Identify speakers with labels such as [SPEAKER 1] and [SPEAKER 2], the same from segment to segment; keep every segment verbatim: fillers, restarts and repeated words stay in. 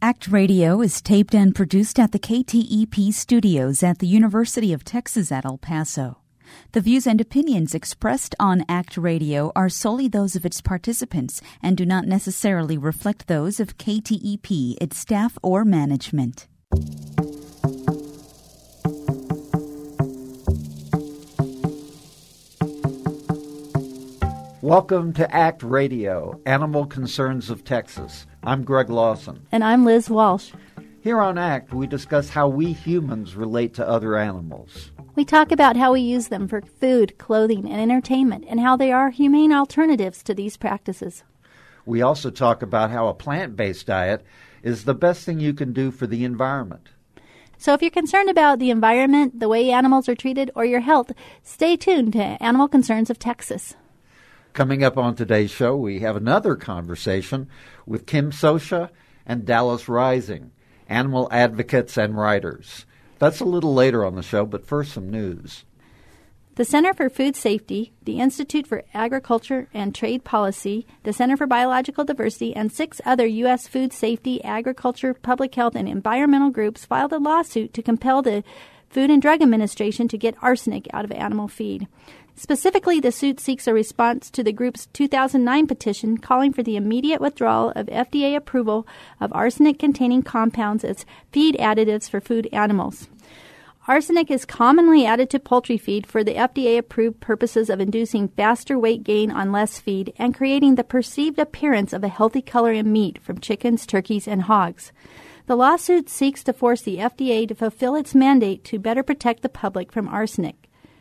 [SPEAKER 1] ACT Radio is taped and produced at the K T E P studios at the University of Texas at El Paso. The views and opinions expressed on ACT Radio are solely those of its participants and do not necessarily reflect those of K T E P, its staff, or management.
[SPEAKER 2] Welcome to ACT Radio, Animal Concerns of Texas. I'm Greg Lawson.
[SPEAKER 3] And I'm Liz Walsh.
[SPEAKER 2] Here on ACT, we discuss how we humans relate to other animals.
[SPEAKER 3] We talk about how we use them for food, clothing, and entertainment, and how they are humane alternatives to these practices.
[SPEAKER 2] We also talk about how a plant-based diet is the best thing you can do for the environment.
[SPEAKER 3] So if you're concerned about the environment, the way animals are treated, or your health, stay tuned to Animal Concerns of Texas.
[SPEAKER 2] Coming up on today's show, we have another conversation with Kim Scioscia and Dallas Rising, animal advocates and writers. That's a little later on the show, but first some news.
[SPEAKER 3] The Center for Food Safety, the Institute for Agriculture and Trade Policy, the Center for Biological Diversity, and six other U S food safety, agriculture, public health, and environmental groups filed a lawsuit to compel the Food and Drug Administration to get arsenic out of animal feed. Specifically, the suit seeks a response to the group's two thousand nine petition calling for the immediate withdrawal of F D A approval of arsenic-containing compounds as feed additives for food animals. Arsenic is commonly added to poultry feed for the F D A-approved purposes of inducing faster weight gain on less feed and creating the perceived appearance of a healthy color in meat from chickens, turkeys, and hogs. The lawsuit seeks to force the F D A to fulfill its mandate to better protect the public from arsenic.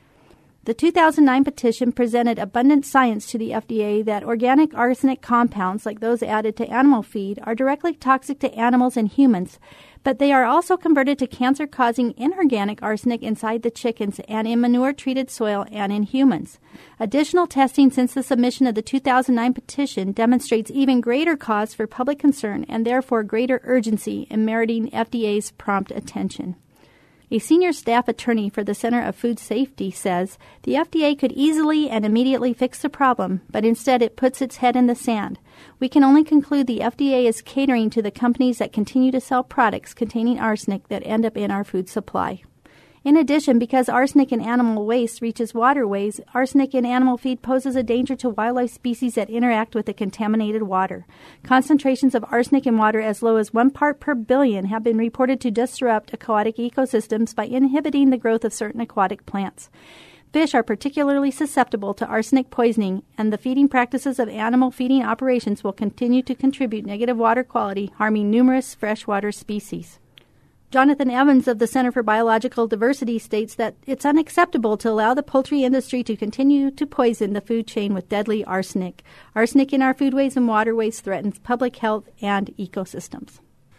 [SPEAKER 3] The two thousand nine petition presented abundant science to the F D A that organic arsenic compounds, like those added to animal feed, are directly toxic to animals and humans, but they are also converted to cancer-causing inorganic arsenic inside the chickens and in manure-treated soil and in humans. Additional testing since the submission of the two thousand nine petition demonstrates even greater cause for public concern and therefore greater urgency in meriting F D A's prompt attention. A senior staff attorney for the Center of Food Safety says the F D A could easily and immediately fix the problem, but instead it puts its head in the sand. We can only conclude the F D A is catering to the companies that continue to sell products containing arsenic that end up in our food supply. In addition, because arsenic in animal waste reaches waterways, arsenic in animal feed poses a danger to wildlife species that interact with the contaminated water. Concentrations of arsenic in water as low as one part per billion have been reported to disrupt aquatic ecosystems by inhibiting the growth of certain aquatic plants. Fish are particularly susceptible to arsenic poisoning, and the feeding practices of animal feeding operations will continue to contribute negative water quality, harming numerous freshwater species. Jonathan Evans of the Center for Biological Diversity states that it's unacceptable to allow the poultry industry to continue to poison the food chain with deadly arsenic. Arsenic in our foodways and waterways threatens public health and ecosystems.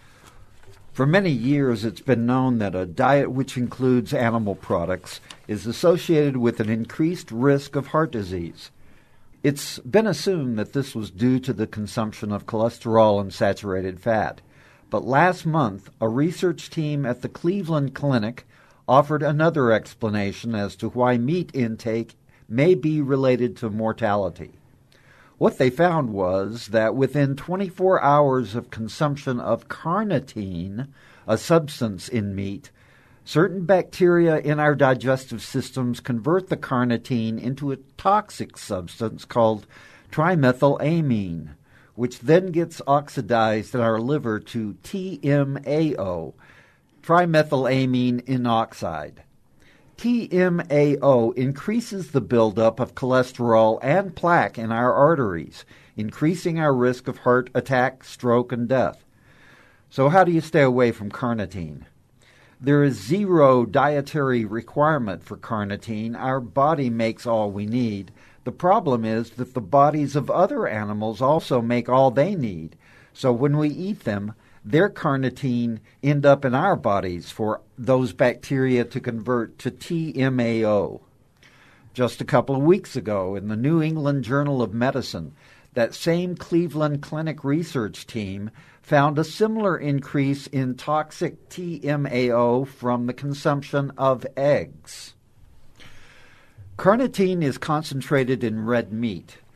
[SPEAKER 2] For many years, it's been known that a diet which includes animal products is associated with an increased risk of heart disease. It's been assumed that this was due to the consumption of cholesterol and saturated fat. But last month, a research team at the Cleveland Clinic offered another explanation as to why meat intake may be related to mortality. What they found was that within twenty-four hours of consumption of carnitine, a substance in meat, certain bacteria in our digestive systems convert the carnitine into a toxic substance called trimethylamine, which then gets oxidized in our liver to T M A O, trimethylamine inoxide. T M A O increases the buildup of cholesterol and plaque in our arteries, increasing our risk of heart attack, stroke, and death. So how do you stay away from carnitine? There is zero dietary requirement for carnitine. Our body makes all we need. The problem is that the bodies of other animals also make all they need. So when we eat them, their carnitine end up in our bodies for those bacteria to convert to T M A O. Just a couple of weeks ago, in the New England Journal of Medicine, that same Cleveland Clinic research team found a similar increase in toxic T M A O from the consumption of eggs. Carnitine is concentrated in red meat.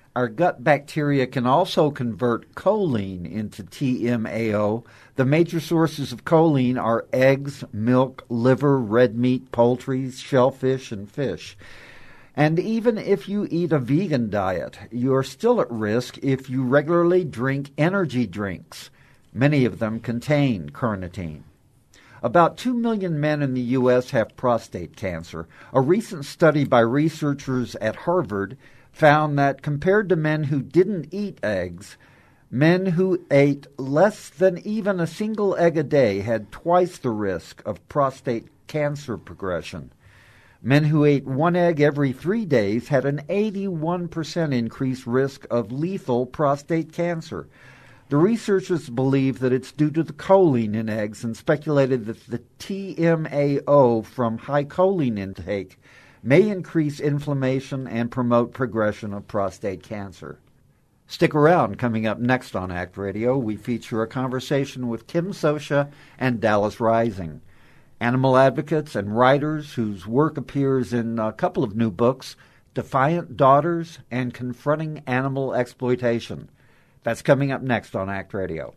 [SPEAKER 2] Our gut bacteria can also convert choline into T M A O. The major sources of choline are eggs, milk, liver, red meat, poultry, shellfish, and fish. And even if you eat a vegan diet, you are still at risk if you regularly drink energy drinks. Many of them contain carnitine. About two million men in the U S have prostate cancer. A recent study by researchers at Harvard found that compared to men who didn't eat eggs, men who ate less than even a single egg a day had twice the risk of prostate cancer progression. Men who ate one egg every three days had an eighty-one percent increased risk of lethal prostate cancer. The researchers believe that it's due to the choline in eggs and speculated that the T M A O from high choline intake may increase inflammation and promote progression of prostate cancer. Stick around. Coming up next on ACT Radio, we feature a conversation with Kim Scioscia and Dallas Rising, animal advocates and writers whose work appears in a couple of new books, Defiant Daughters and Confronting Animal Exploitation. That's coming up next on ACT Radio.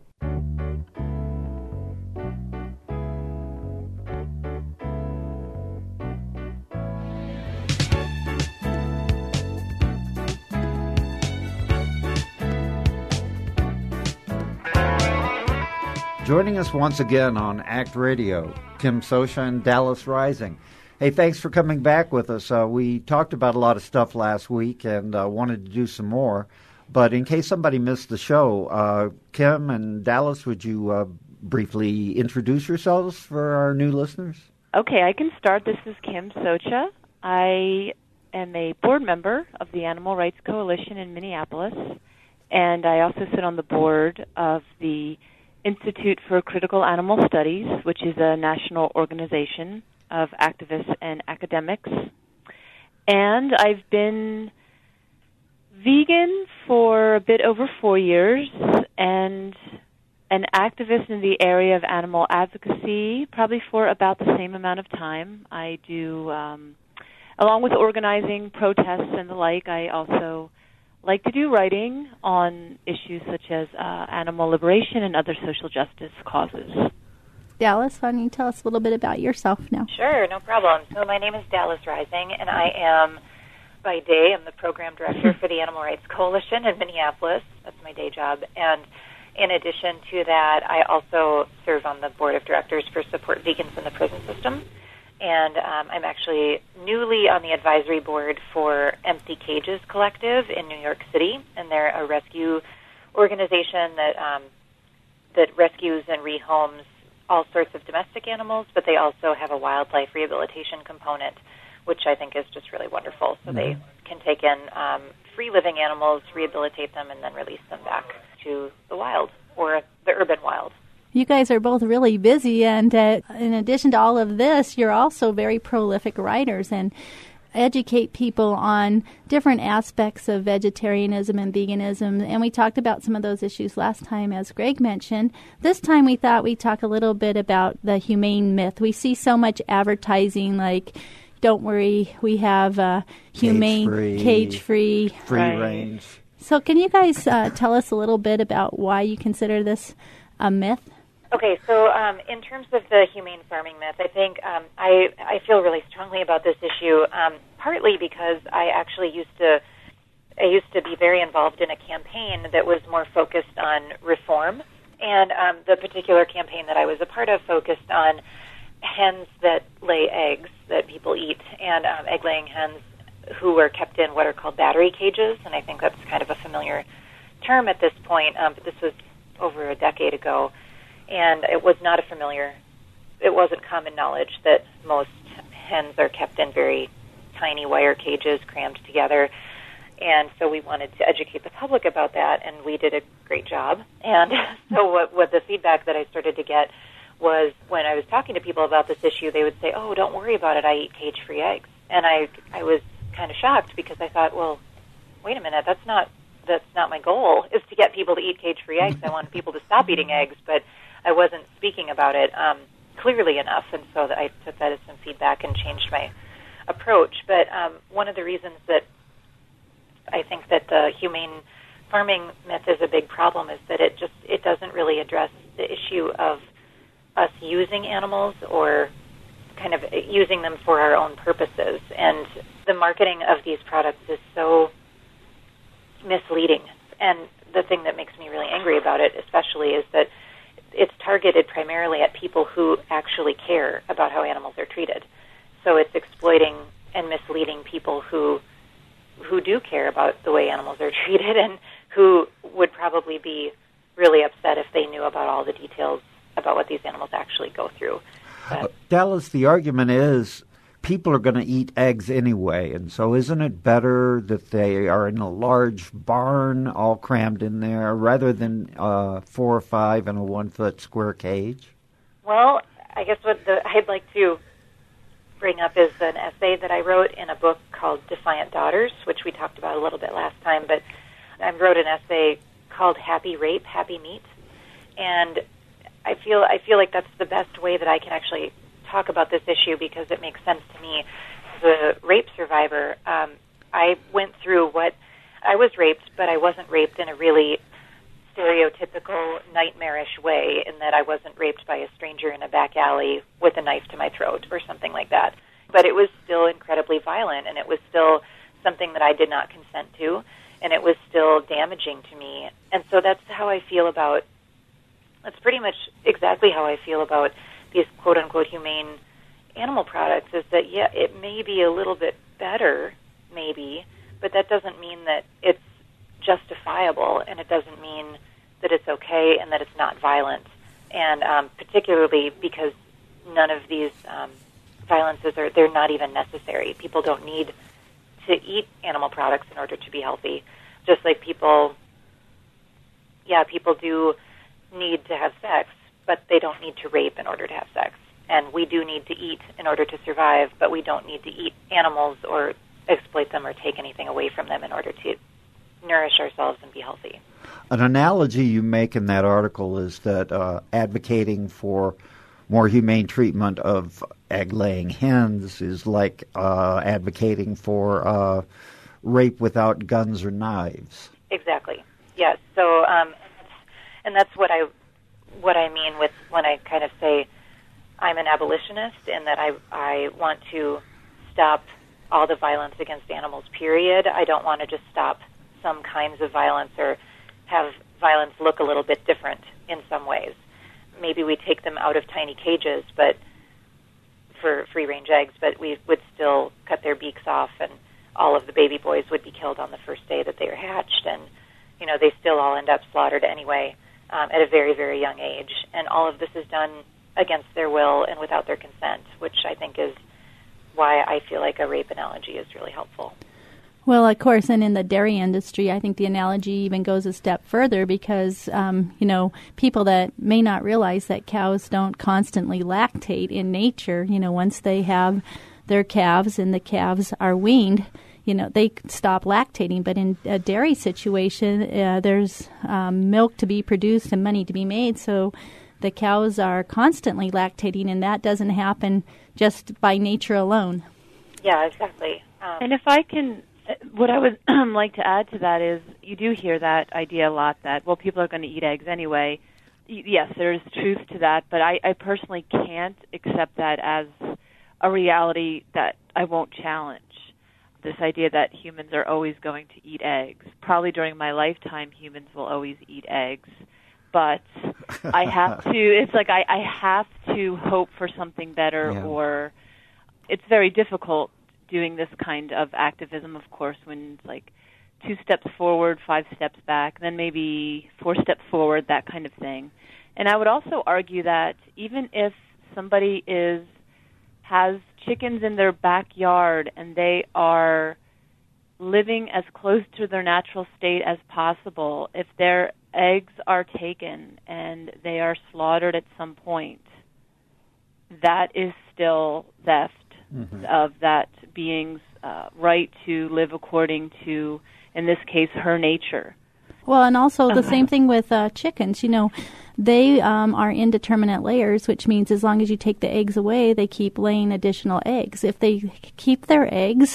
[SPEAKER 2] Joining us once again on ACT Radio, Kim Scioscia and Dallas Rising. Hey, thanks for coming back with us. Uh, we talked about a lot of stuff last week and uh, wanted to do some more. But in case somebody missed the show, uh, Kim and Dallas, would you uh, briefly introduce yourselves for our new listeners?
[SPEAKER 4] Okay, I can start. This is Kim Scioscia. I am a board member of the Animal Rights Coalition in Minneapolis, and I also sit on the board of the Institute for Critical Animal Studies, which is a national organization of activists and academics. And I've been vegan for a bit over four years and an activist in the area of animal advocacy probably for about the same amount of time. I do, um, along with organizing protests and the like, I also like to do writing on issues such as uh, animal liberation and other social justice causes.
[SPEAKER 3] Dallas, why don't you tell us a little bit about yourself now?
[SPEAKER 5] Sure, no problem. So my name is Dallas Rising, and I am, by day, I'm the program director for the Animal Rights Coalition in Minneapolis. That's my day job. And in addition to that, I also serve on the board of directors for Support Vegans in the Prison System. And um, I'm actually newly on the advisory board for Empty Cages Collective in New York City, and they're a rescue organization that um, that rescues and rehomes all sorts of domestic animals, but they also have a wildlife rehabilitation component, which I think is just really wonderful. So mm-hmm. they can take in um, free-living animals, rehabilitate them, and then release them back to the wild or the urban wild.
[SPEAKER 3] You guys are both really busy, and uh, in addition to all of this, you're also very prolific writers and educate people on different aspects of vegetarianism and veganism. And we talked about some of those issues last time, as Greg mentioned. This time we thought we'd talk a little bit about the humane myth. We see so much advertising like, don't worry, we have uh, humane,
[SPEAKER 2] cage-free,
[SPEAKER 3] cage-free.
[SPEAKER 2] Free
[SPEAKER 3] right.
[SPEAKER 2] range.
[SPEAKER 3] So can you guys uh, tell us a little bit about why you consider this a myth?
[SPEAKER 5] Okay, so um, in terms of the humane farming myth, I think um, I, I feel really strongly about this issue, um, partly because I actually used to I used to be very involved in a campaign that was more focused on reform, and um, the particular campaign that I was a part of focused on hens that lay eggs that people eat, and um, egg-laying hens who were kept in what are called battery cages, and I think that's kind of a familiar term at this point, um, but this was over a decade ago. And it was not a familiar, it wasn't common knowledge that most hens are kept in very tiny wire cages crammed together. And so we wanted to educate the public about that, and we did a great job. And so what, what the feedback that I started to get was when I was talking to people about this issue, they would say, oh, don't worry about it, I eat cage-free eggs. And I, I was kind of shocked because I thought, well, wait a minute, that's not, that's not my goal, is to get people to eat cage-free eggs. I want people to stop eating eggs, but I wasn't speaking about it um, clearly enough, and so I took that as some feedback and changed my approach. But um, one of the reasons that I think that the humane farming myth is a big problem, is that it just it doesn't really address the issue of us using animals or kind of using them for our own purposes. And the marketing of these products is so misleading. And the thing that makes me really angry about it especially is that it's targeted primarily at people who actually care about how animals are treated. So it's exploiting and misleading people who who do care about the way animals are treated and who would probably be really upset if they knew about all the details about what these animals actually go through.
[SPEAKER 2] Uh, Dallas, the argument is people are going to eat eggs anyway, and so isn't it better that they are in a large barn all crammed in there rather than uh, four or five in a one-foot square cage?
[SPEAKER 5] Well, I guess what the, I'd like to bring up is an essay that I wrote in a book called Defiant Daughters, which we talked about a little bit last time, but I wrote an essay called Happy Rape, Happy Meat, and I feel I feel like that's the best way that I can actually talk about this issue because it makes sense to me. As a rape survivor, um, I went through what I was raped, but I wasn't raped in a really stereotypical, nightmarish way in that I wasn't raped by a stranger in a back alley with a knife to my throat or something like that. But it was still incredibly violent, and it was still something that I did not consent to, and it was still damaging to me. And so that's how I feel about, that's pretty much exactly how I feel about these quote-unquote humane animal products, is that, yeah, it may be a little bit better, maybe, but that doesn't mean that it's justifiable, and it doesn't mean that it's okay and that it's not violent. And um, particularly because none of these um, violences are, they're not even necessary. People don't need to eat animal products in order to be healthy. Just like people, yeah, people do need to have sex, but they don't need to rape in order to have sex. And we do need to eat in order to survive, but we don't need to eat animals or exploit them or take anything away from them in order to nourish ourselves and be healthy.
[SPEAKER 2] An analogy you make in that article is that uh, advocating for more humane treatment of egg-laying hens is like uh, advocating for uh, rape without guns or knives.
[SPEAKER 5] Exactly. Yes. So, um, and that's what I what I mean with when I kind of say I'm an abolitionist, in that I I want to stop all the violence against animals. Period. I don't want to just stop some kinds of violence or have violence look a little bit different in some ways. Maybe we take them out of tiny cages, but for free-range eggs, but we would still cut their beaks off, and all of the baby boys would be killed on the first day that they are hatched, and you know they still all end up slaughtered anyway um, at a very, very young age. And all of this is done against their will and without their consent, which I think is why I feel like a rape analogy is really helpful.
[SPEAKER 3] Well, of course, and in the dairy industry, I think the analogy even goes a step further because, um, you know, people that may not realize that cows don't constantly lactate in nature, you know, once they have their calves and the calves are weaned, you know, they stop lactating. But in a dairy situation, uh, there's um, milk to be produced and money to be made, so the cows are constantly lactating, and that doesn't happen just by nature alone.
[SPEAKER 5] Yeah, exactly. Um,
[SPEAKER 4] and if I can... What I would like to add to that is you do hear that idea a lot that, well, people are going to eat eggs anyway. Y- yes, there is truth to that, but I, I personally can't accept that as a reality that I won't challenge. This idea that humans are always going to eat eggs. Probably during my lifetime, humans will always eat eggs. But I have to, it's like I, I have to hope for something better, yeah. Or it's very difficult doing this kind of activism, of course, when it's like two steps forward, five steps back, then maybe four steps forward, that kind of thing. And I would also argue that even if somebody is has chickens in their backyard and they are living as close to their natural state as possible, if their eggs are taken and they are slaughtered at some point, that is still theft. Mm-hmm. Of that being's uh, right to live according to, in this case, her nature.
[SPEAKER 3] Well, and also the same thing with uh, chickens. You know, they um, are indeterminate layers, which means as long as you take the eggs away, they keep laying additional eggs. If they keep their eggs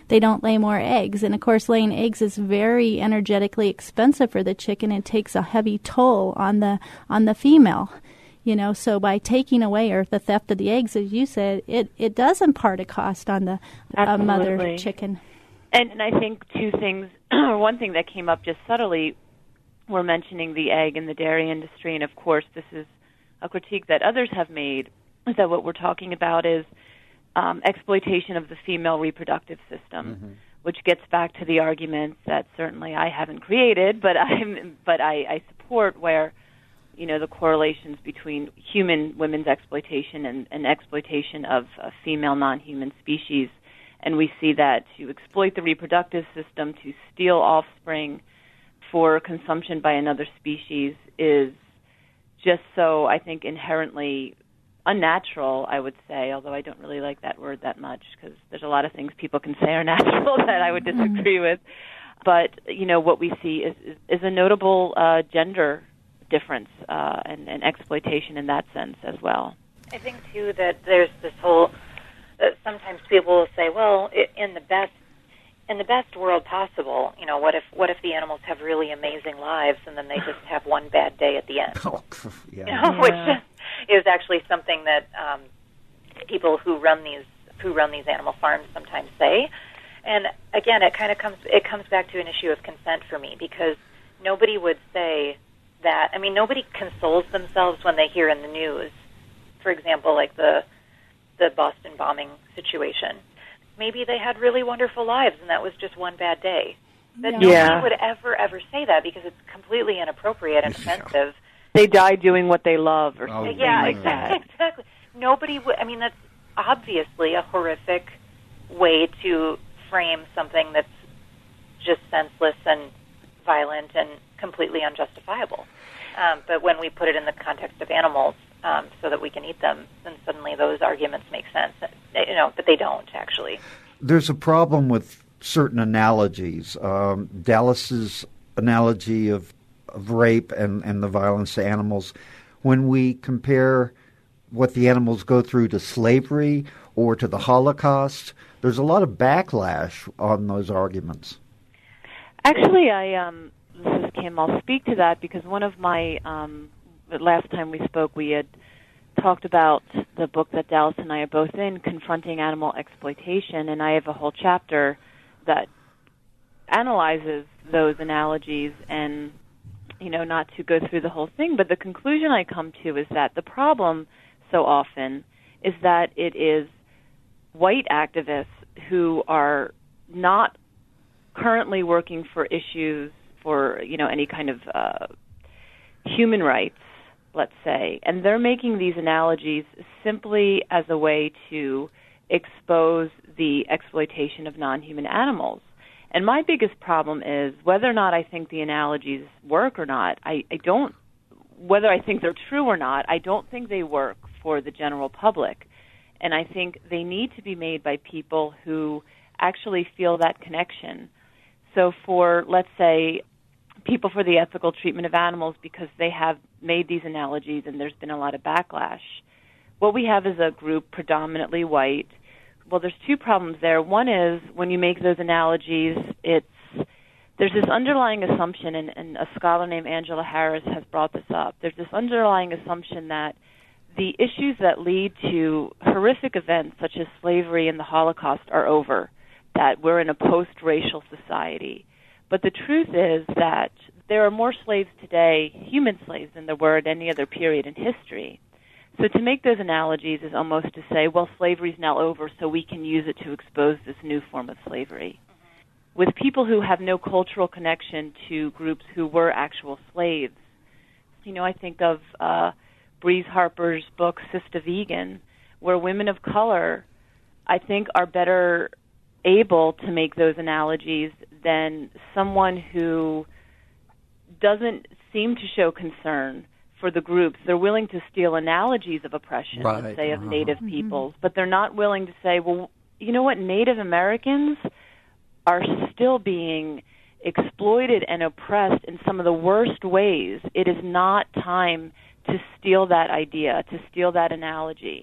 [SPEAKER 3] they don't lay more eggs. And of course, laying eggs is very energetically expensive for the chicken. It takes a heavy toll on the on the female. You know, so by taking away or the theft of the eggs, as you said, it, it does impart a cost on the uh, mother chicken.
[SPEAKER 4] And, and I think two things, or one thing that came up just subtly, we're mentioning the egg and the dairy industry, and of course this is a critique that others have made, is that what we're talking about is um, exploitation of the female reproductive system, mm-hmm. which gets back to the arguments that certainly I haven't created, but, I'm, but I, I support, where you know, the correlations between human women's exploitation and, and exploitation of uh, female non-human species. And we see that to exploit the reproductive system, to steal offspring for consumption by another species is just so, I think, inherently unnatural, I would say, although I don't really like that word that much because there's a lot of things people can say are natural that I would disagree with. But, you know, what we see is, is, is a notable uh, gender difference uh, and, and exploitation in that sense as well.
[SPEAKER 5] I think, too, that there's this whole, uh, sometimes people will say, well, in the best in the best world possible, you know, what if what if the animals have really amazing lives and then they just have one bad day at the end?
[SPEAKER 2] Oh, yeah.
[SPEAKER 5] You know,
[SPEAKER 3] yeah.
[SPEAKER 5] Which is actually something that um, people who run these who run these animal farms sometimes say. And again, it kind of comes it comes back to an issue of consent for me, because nobody would say that. I mean, nobody consoles themselves when they hear in the news, for example, like the the Boston bombing situation. Maybe they had really wonderful lives and that was just one bad day. But nobody
[SPEAKER 4] yeah.
[SPEAKER 5] would ever, ever say that, because it's completely inappropriate and offensive.
[SPEAKER 4] They died doing what they love or
[SPEAKER 2] Oh,
[SPEAKER 4] something
[SPEAKER 5] Yeah,
[SPEAKER 4] like
[SPEAKER 5] exactly,
[SPEAKER 4] that.
[SPEAKER 5] exactly. Nobody would, I mean, that's obviously a horrific way to frame something that's just senseless and violent and completely unjustifiable. Um, but when we put it in the context of animals, um, so that we can eat them, then suddenly those arguments make sense. You know, but they don't, actually.
[SPEAKER 2] There's a problem with certain analogies. Um, Dallas's analogy of, of rape and, and the violence to animals, when we compare what the animals go through to slavery or to the Holocaust, there's a lot of backlash on those arguments.
[SPEAKER 4] Actually, I um, this is Kim. I'll speak to that because one of my um, last time we spoke, we had talked about the book that Dallas and I are both in, Confronting Animal Exploitation, and I have a whole chapter that analyzes those analogies. And you know, not to go through the whole thing, but the conclusion I come to is that the problem so often is that it is white activists who are not currently working for issues for, you know, any kind of uh, human rights, let's say, and they're making these analogies simply as a way to expose the exploitation of non-human animals. And my biggest problem is whether or not I think the analogies work or not. I, I don't, whether I think they're true or not, I don't think they work for the general public. And I think they need to be made by people who actually feel that connection. So for, let's say, people for the ethical treatment of animals, because they have made these analogies and there's been a lot of backlash, what we have is a group predominantly white. Well, there's two problems there. One is when you make those analogies, it's there's this underlying assumption, and, and a scholar named Angela Harris has brought this up. There's this underlying assumption that the issues that lead to horrific events such as slavery and the Holocaust are over, that we're in a post-racial society. But the truth is that there are more slaves today, human slaves, than there were at any other period in history. So to make those analogies is almost to say, well, slavery's now over, so we can use it to expose this new form of slavery. Mm-hmm. With people who have no cultural connection to groups who were actual slaves, you know, I think of uh, Breeze Harper's book, Sister Vegan, where women of color, I think, are better able to make those analogies than someone who doesn't seem to show concern for the groups. They're willing to steal analogies of oppression,
[SPEAKER 2] right.
[SPEAKER 4] let's say, of
[SPEAKER 2] uh-huh.
[SPEAKER 4] Native
[SPEAKER 3] Mm-hmm.
[SPEAKER 4] peoples, but they're not willing to say, well, you know what, Native Americans are still being exploited and oppressed in some of the worst ways. It is not time to steal that idea, to steal that analogy.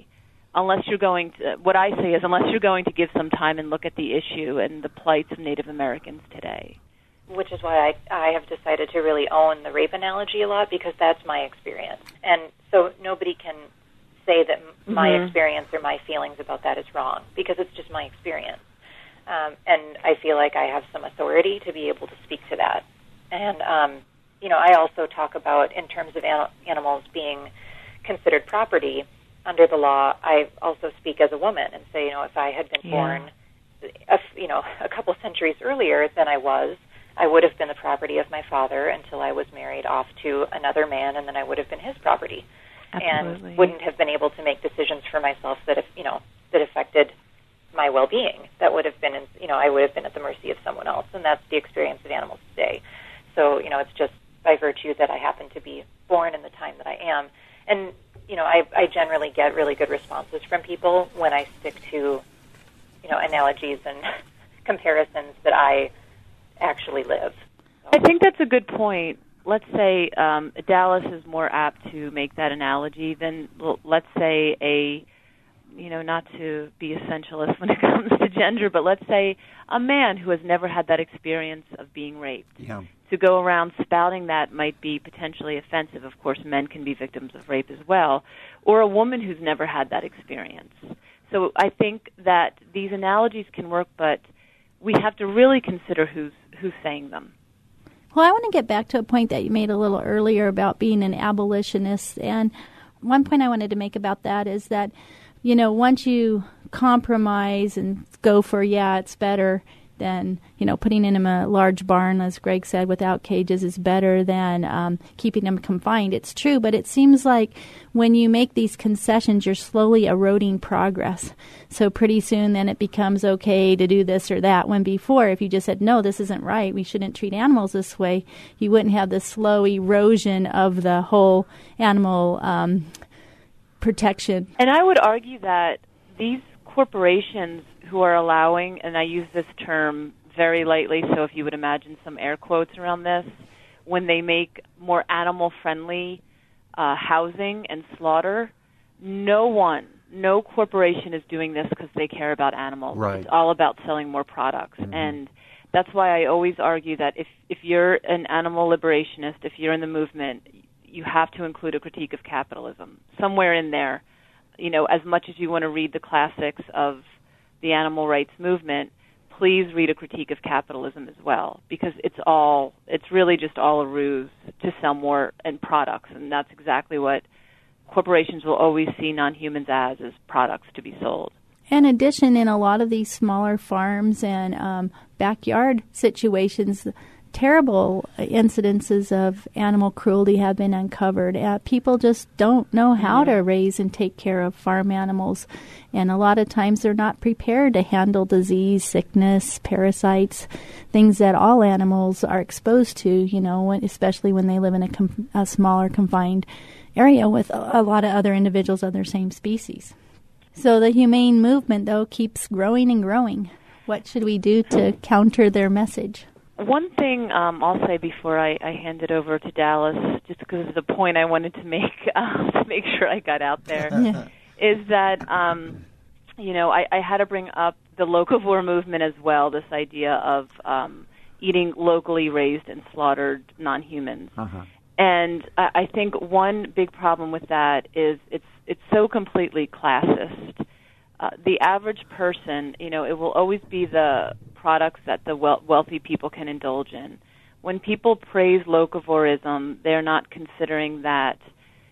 [SPEAKER 4] unless you're going to, what I say is unless you're going to give some time and look at the issue and the plights of Native Americans today.
[SPEAKER 5] Which is why I, I have decided to really own the rape analogy a lot, because that's my experience. And so nobody can say that m- my
[SPEAKER 4] Mm-hmm.
[SPEAKER 5] experience or my feelings about that is wrong, because it's just my experience. Um, and I feel like I have some authority to be able to speak to that. And, um, you know, I also talk about, in terms of an- animals being considered property, under the law, I also speak as a woman and say, you know, if I had been
[SPEAKER 4] Yeah.
[SPEAKER 5] born, a, you know, a couple centuries earlier than I was, I would have been the property of my father until I was married off to another man, and then I would have been his property.
[SPEAKER 4] Absolutely.
[SPEAKER 5] And wouldn't have been able to make decisions for myself that, if, you know, that affected my well-being. That would have been, in, you know, I would have been at the mercy of someone else, and that's the experience of animals today. So, you know, it's just by virtue that I happen to be born in the time that I am. And, you know, I, I generally get really good responses from people when I stick to, you know, analogies and comparisons that I actually live. So.
[SPEAKER 4] I think that's a good point. Let's say um, Dallas is more apt to make that analogy than, well, let's say, a, you know, not to be essentialist when it comes to gender, but let's say a man who has never had that experience of being raped.
[SPEAKER 2] Yeah.
[SPEAKER 4] To go around spouting that might be potentially offensive. Of course, men can be victims of rape as well. Or a woman who's never had that experience. So I think that these analogies can work, but we have to really consider who's who's saying them.
[SPEAKER 3] Well, I want to get back to a point that you made a little earlier about being an abolitionist. And one point I wanted to make about that is that, you know, once you compromise and go for, yeah, it's better than, you know, putting him in a large barn, as Greg said, without cages is better than um, keeping him confined. It's true, but it seems like when you make these concessions, you're slowly eroding progress. So pretty soon then it becomes okay to do this or that, when before, if you just said, no, this isn't right, we shouldn't treat animals this way, you wouldn't have the slow erosion of the whole animal um, protection.
[SPEAKER 4] And I would argue that these corporations who are allowing, and I use this term very lightly, so if you would imagine some air quotes around this, when they make more animal-friendly uh, housing and slaughter, no one, no corporation is doing this because they care about animals.
[SPEAKER 2] Right.
[SPEAKER 4] It's all about selling more products. Mm-hmm. And that's why I always argue that if, if you're an animal liberationist, if you're in the movement, you have to include a critique of capitalism somewhere in there. You know, as much as you want to read the classics of the animal rights movement, please read a critique of capitalism as well, because it's all, it's really just all a ruse to sell more and products, and that's exactly what corporations will always see non-humans as, as products to be sold.
[SPEAKER 3] In addition, in a lot of these smaller farms and um, backyard situations, terrible incidences of animal cruelty have been uncovered. Uh, people just don't know how mm-hmm. to raise and take care of farm animals. And a lot of times they're not prepared to handle disease, sickness, parasites, things that all animals are exposed to, you know, when, especially when they live in a, com- a smaller confined area with a, a lot of other individuals of their same species. So the humane movement, though, keeps growing and growing. What should we do to counter their message?
[SPEAKER 4] One thing um, I'll say before I, I hand it over to Dallas, just because of the point I wanted to make, uh, to make sure I got out there, yeah. is that, um, you know, I, I had to bring up the locavore movement as well, this idea of um, eating locally raised and slaughtered non-humans.
[SPEAKER 2] Uh-huh.
[SPEAKER 4] And I, I think one big problem with that is it's it's so completely classist. Uh, the average person, you know, it will always be the products that the wel- wealthy people can indulge in. When people praise locavorism, they're not considering that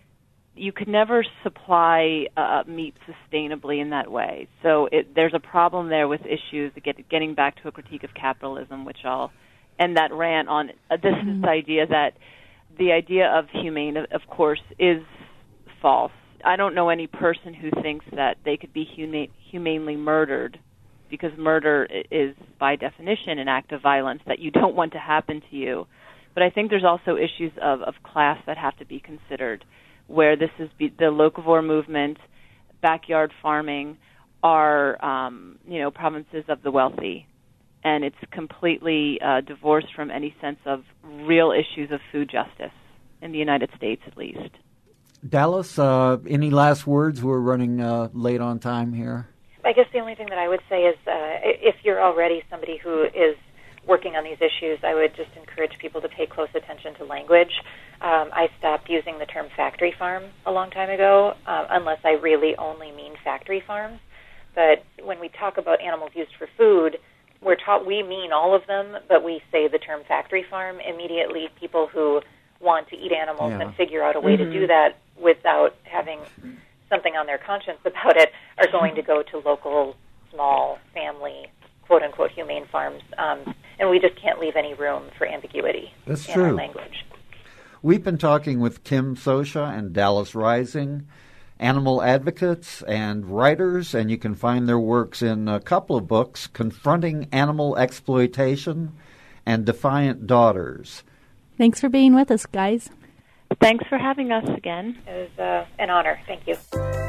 [SPEAKER 4] you could never supply uh, meat sustainably in that way. So it, there's a problem there with issues, get, getting back to a critique of capitalism, which I'll end that rant on. Uh, this is the idea that the idea of humane, of course, is false. I don't know any person who thinks that they could be huma- humanely murdered, because murder is, by definition, an act of violence that you don't want to happen to you. But I think there's also issues of, of class that have to be considered, where this is be, the locavore movement, backyard farming are, um, you know, provinces of the wealthy, and it's completely uh, divorced from any sense of real issues of food justice in the United States, at least.
[SPEAKER 2] Dallas, uh, any last words? We're running uh, late on time here.
[SPEAKER 5] I guess the only thing that I would say is uh, if you're already somebody who is working on these issues, I would just encourage people to pay close attention to language. Um, I stopped using the term factory farm a long time ago, uh, unless I really only mean factory farms. But when we talk about animals used for food, we're taught we mean all of them, but we say the term factory farm. Immediately, people who want to eat animals
[SPEAKER 2] yeah.
[SPEAKER 5] and figure out a way
[SPEAKER 3] mm-hmm.
[SPEAKER 5] to do that without having something on their conscience about it are going to go to local, small, family, quote-unquote, humane farms. Um, and we just can't leave any room for ambiguity
[SPEAKER 2] That's
[SPEAKER 5] in
[SPEAKER 2] true.
[SPEAKER 5] our language.
[SPEAKER 2] We've been talking with Kim Scioscia and Dallas Rising, animal advocates and writers, and you can find their works in a couple of books, Confronting Animal Exploitation and Defiant Daughters.
[SPEAKER 3] Thanks for being with us, guys.
[SPEAKER 4] Thanks for having us again.
[SPEAKER 5] It was uh, an honor. Thank you.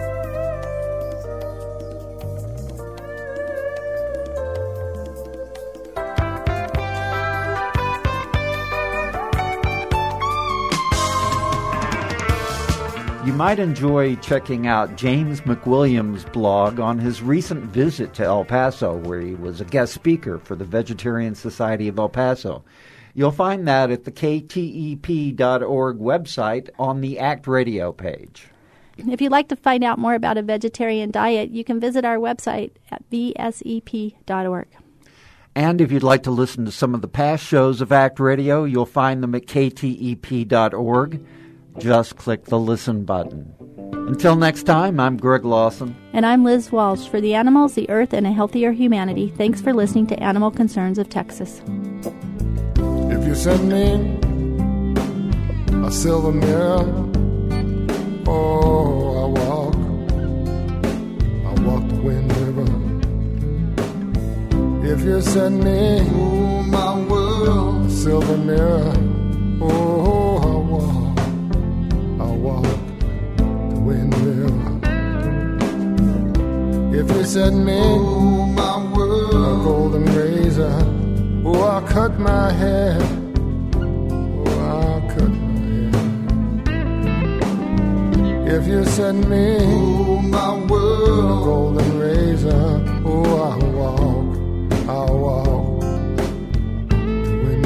[SPEAKER 2] You might enjoy checking out James McWilliams' blog on his recent visit to El Paso, where he was a guest speaker for the Vegetarian Society of El Paso. You'll find that at the K T E P dot org website on the ACT Radio page.
[SPEAKER 3] If you'd like to find out more about a vegetarian diet, you can visit our website at V S E P dot org.
[SPEAKER 2] And if you'd like to listen to some of the past shows of ACT Radio, you'll find them at K T E P dot org. Just click the listen button. Until next time, I'm Greg Lawson.
[SPEAKER 3] And I'm Liz Walsh. For the animals, the earth, and a healthier humanity, thanks for listening to Animal Concerns of Texas.
[SPEAKER 6] If you send me a silver mirror, oh, I walk, I walk the Wind River. If you send me, oh, my world, a silver mirror, oh, I walk, I walk the Wind River. If you send me, oh, my world, a golden razor, oh, I cut my hair. Oh, I cut my hair. If you send me, oh, my world, a golden razor, oh, I walk, I walk the Wind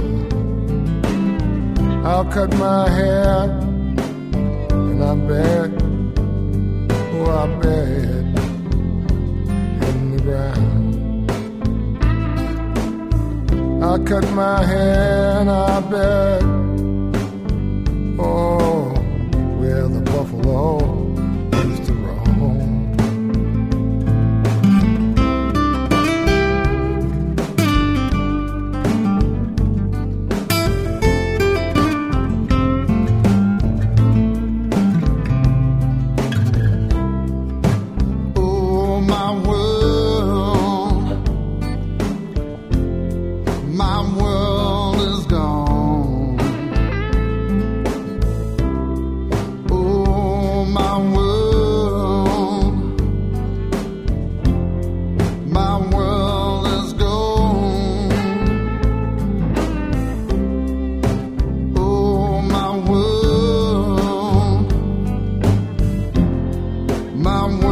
[SPEAKER 6] River. I'll cut my hair, and I bet, oh, I bet in the ground. I cut my hair and I bet, oh, where the buffalo used to roam. Oh, my world, my world is gone. Oh, my world, my world is gone. Oh, my world, my world.